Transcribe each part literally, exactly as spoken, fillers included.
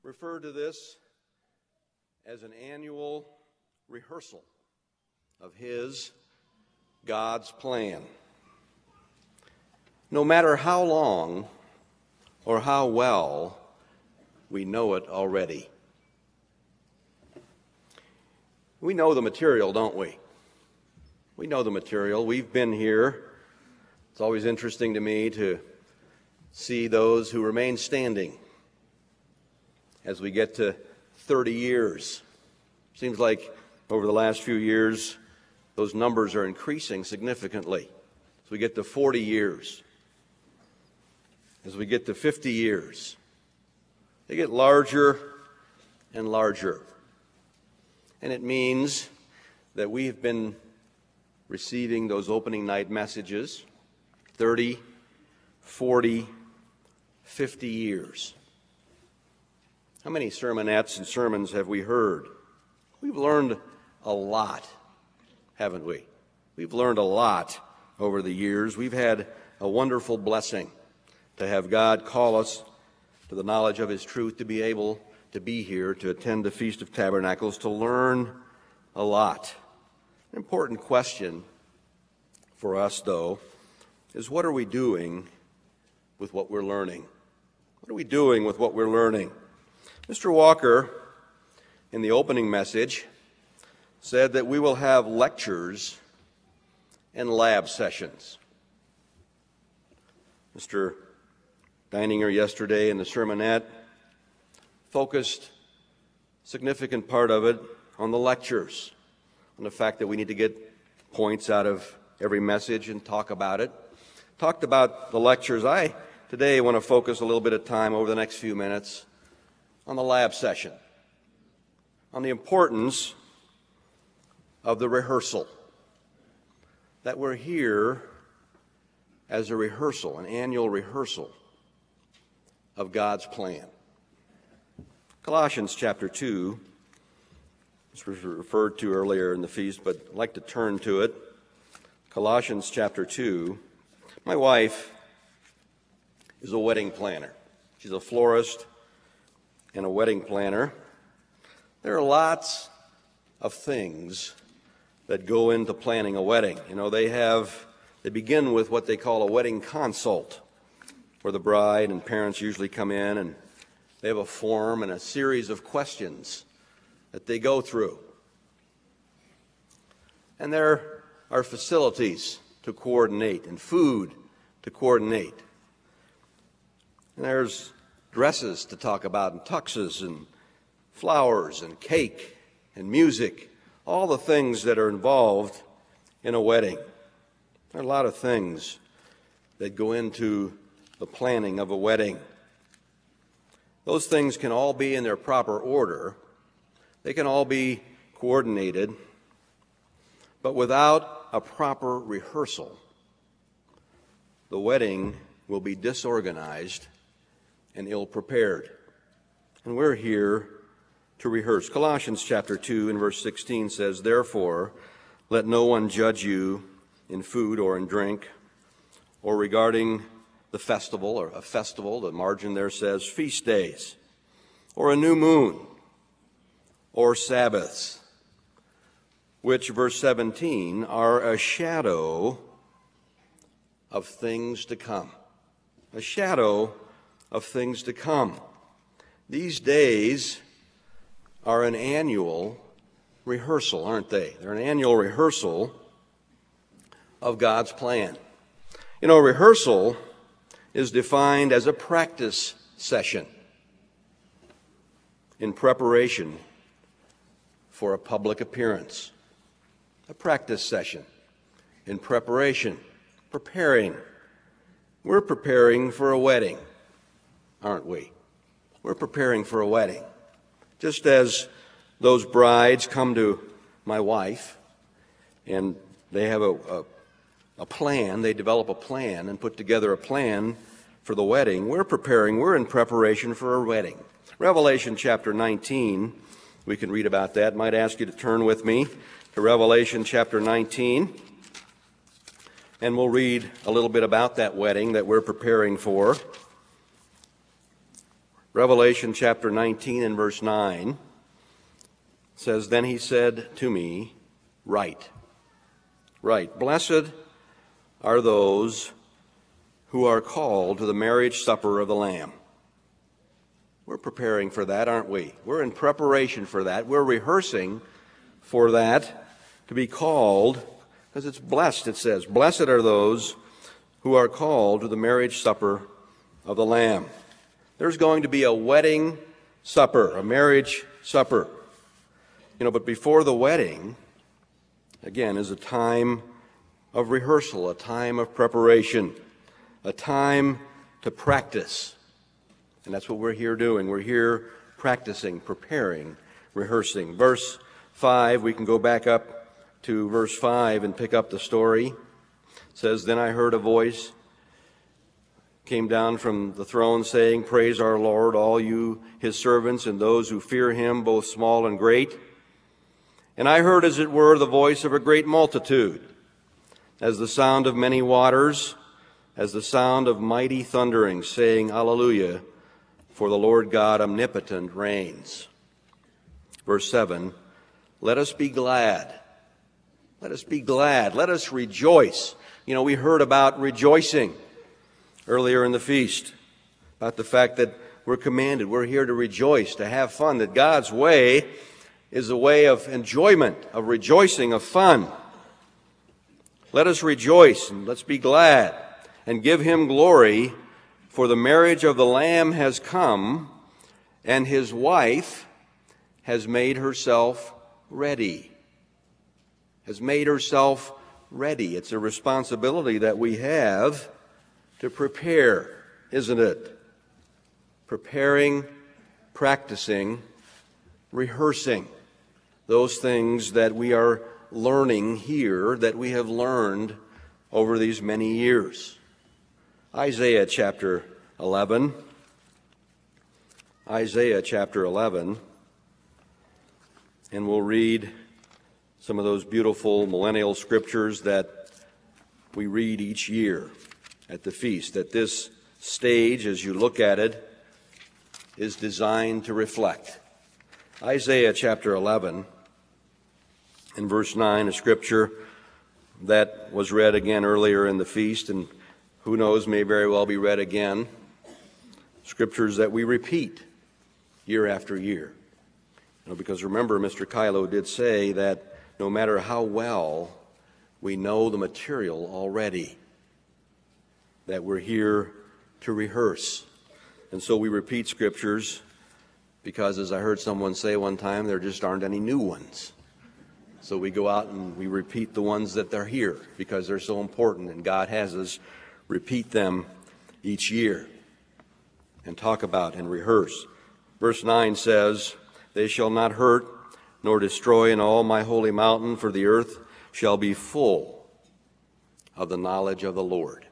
refer to this as an annual rehearsal of His, God's plan. No matter how long or how well we know it already. We know the material, don't we? We know the material. We've been here. It's always interesting to me to see those who remain standing as we get to thirty years. Seems like over the last few years, those numbers are increasing significantly. As we get to forty years, as we get to fifty years, they get larger and larger. And it means that we've been receiving those opening night messages thirty, forty, fifty years. How many sermonettes and sermons have we heard? We've learned a lot, haven't we? We've learned a lot over the years. We've had a wonderful blessing to have God call us to the knowledge of His truth, to be able to be here, to attend the Feast of Tabernacles, to learn a lot. An important question for us, though, is what are we doing with what we're learning? What are we doing with what we're learning? Mister Walker, in the opening message, said that we will have lectures and lab sessions. Mister Deininger yesterday in the sermonette focused a significant part of it on the lectures, on the fact that we need to get points out of every message and talk about it. Talked about the lectures. I today want to focus a little bit of time over the next few minutes on the lab session, on the importance of the rehearsal, that we're here as a rehearsal, an annual rehearsal of God's plan. Colossians chapter two, this was referred to earlier in the feast, but I'd like to turn to it. Colossians chapter two. My wife is a wedding planner. She's a florist and a wedding planner. There are lots of things that go into planning a wedding. You know, they have, they begin with what they call a wedding consult, where the bride and parents usually come in and they have a form and a series of questions that they go through. And there are facilities to coordinate and food to coordinate. And there's dresses to talk about and tuxes and flowers and cake and music, all the things that are involved in a wedding. There are a lot of things that go into the planning of a wedding. Those things can all be in their proper order. They can all be coordinated. But without a proper rehearsal, the wedding will be disorganized and ill-prepared. And we're here to rehearse. Colossians chapter two and verse sixteen says, "Therefore, let no one judge you in food or in drink, or regarding the festival," or a festival, the margin there says feast days, "or a new moon, or Sabbaths," which, verse seventeen, "are a shadow of things to come." A shadow of things to come. These days are an annual rehearsal, aren't they? They're an annual rehearsal of God's plan. You know, rehearsal is defined as a practice session in preparation for a public appearance. A practice session in preparation, preparing. We're preparing for a wedding, aren't we? We're preparing for a wedding. Just as those brides come to my wife and they have a, a, a plan, they develop a plan and put together a plan for the wedding, we're preparing, we're in preparation for a wedding. Revelation chapter nineteen, we can read about that. Might ask you to turn with me to Revelation chapter nineteen, and we'll read a little bit about that wedding that we're preparing for. Revelation chapter nineteen and verse nine says, "Then he said to me, Write, write, blessed are those who are called to the marriage supper of the Lamb." We're preparing for that, aren't we? We're in preparation for that. We're rehearsing for that, to be called, because it's blessed, it says. Blessed are those who are called to the marriage supper of the Lamb. There's going to be a wedding supper, a marriage supper. You know, but before the wedding, again, is a time of rehearsal, a time of preparation, a time to practice. And that's what we're here doing. We're here practicing, preparing, rehearsing. Verse five, we can go back up to verse five and pick up the story. It says, "Then I heard a voice came down from the throne saying, Praise our Lord, all you his servants and those who fear him, both small and great. And I heard, as it were, the voice of a great multitude, as the sound of many waters, as the sound of mighty thundering, saying, Alleluia, for the Lord God omnipotent reigns." Verse seven, "Let us be glad. Let us be glad. Let us rejoice." You know, we heard about rejoicing earlier in the feast, about the fact that we're commanded, we're here to rejoice, to have fun, that God's way is a way of enjoyment, of rejoicing, of fun. Let us rejoice and let's be glad and give him glory, for the marriage of the Lamb has come, and his wife has made herself ready. Has made herself ready. It's a responsibility that we have to prepare, isn't it? Preparing, practicing, rehearsing those things that we are learning here, that we have learned over these many years. Isaiah chapter eleven. Isaiah chapter eleven. And we'll read some of those beautiful millennial scriptures that we read each year at the feast. At this stage, as you look at it, is designed to reflect. Isaiah chapter eleven, in verse nine, a scripture that was read again earlier in the feast, and who knows, may very well be read again. Scriptures that we repeat year after year. You know, because remember, Mister Kylo did say that no matter how well we know the material already, that we're here to rehearse. And so we repeat scriptures because, as I heard someone say one time, there just aren't any new ones. So we go out and we repeat the ones that are here because they're so important, and God has us repeat them each year and talk about and rehearse. Verse nine says, "They shall not hurt nor destroy in all my holy mountain, for the earth shall be full of the knowledge of the Lord."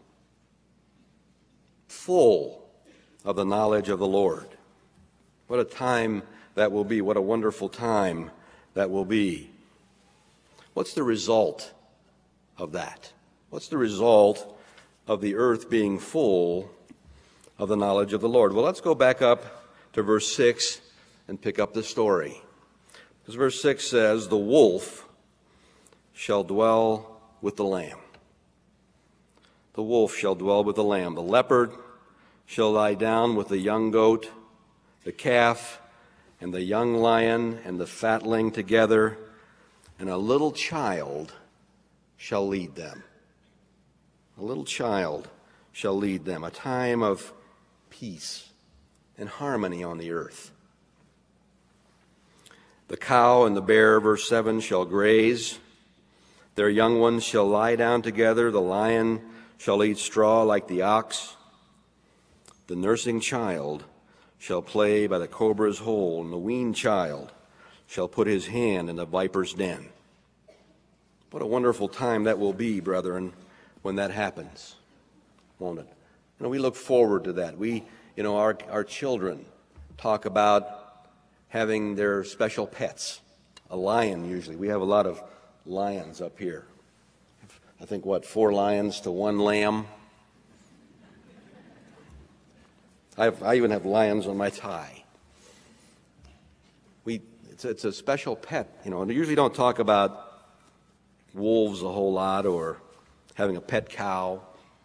Full of the knowledge of the Lord. What a time that will be. What a wonderful time that will be. What's the result of that? What's the result of the earth being full of the knowledge of the Lord? Well, let's go back up to verse six and pick up the story. Because verse six says, "The wolf shall dwell with the lamb." The wolf shall dwell with the lamb. The leopard shall lie down with the young goat, the calf and the young lion and the fatling together, and a little child shall lead them. A little child shall lead them. A time of peace and harmony on the earth. The cow and the bear, verse seven, shall graze. Their young ones shall lie down together. The lion shall eat straw like the ox. The nursing child shall play by the cobra's hole, and the weaned child shall put his hand in the viper's den. What a wonderful time that will be, brethren, when that happens, won't it? You know, we look forward to that. We, you know, our, our children talk about having their special pets. A lion, usually. We have a lot of lions up here. I think, what, four lions to one lamb? I, have, I even have lions on my tie. We, it's, it's a special pet, you know, and they usually don't talk about wolves a whole lot or having a pet cow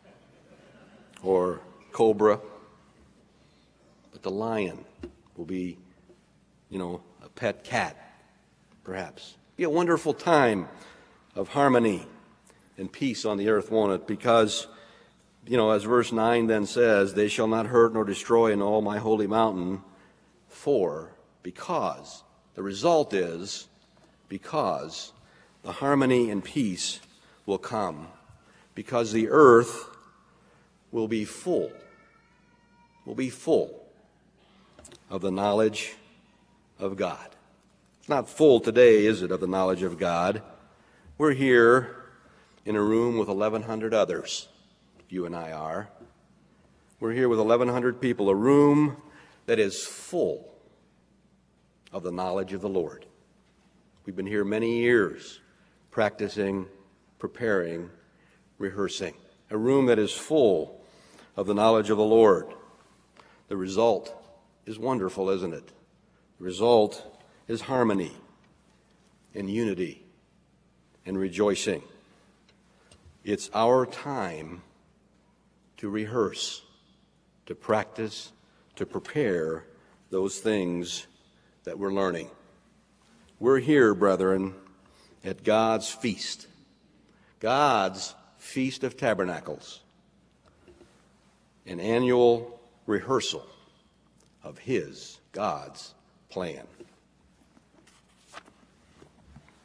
or cobra. But the lion will be, you know, a pet cat, perhaps. Be a wonderful time of harmony and peace on the earth, won't it? Because, you know, as verse nine then says, they shall not hurt nor destroy in all my holy mountain, for, because, the result is, because the harmony and peace will come, because the earth will be full, will be full of the knowledge of God. It's not full today, is it, of the knowledge of God? We're here in a room with eleven hundred others. You and I are. We're here with eleven hundred people, a room that is full of the knowledge of the Lord. We've been here many years, practicing, preparing, rehearsing. A room that is full of the knowledge of the Lord. The result is wonderful, isn't it? The result is harmony and unity and rejoicing. It's our time to rehearse, to practice, to prepare those things that we're learning. We're here, brethren, at God's feast, God's Feast of Tabernacles, an annual rehearsal of His, God's plan.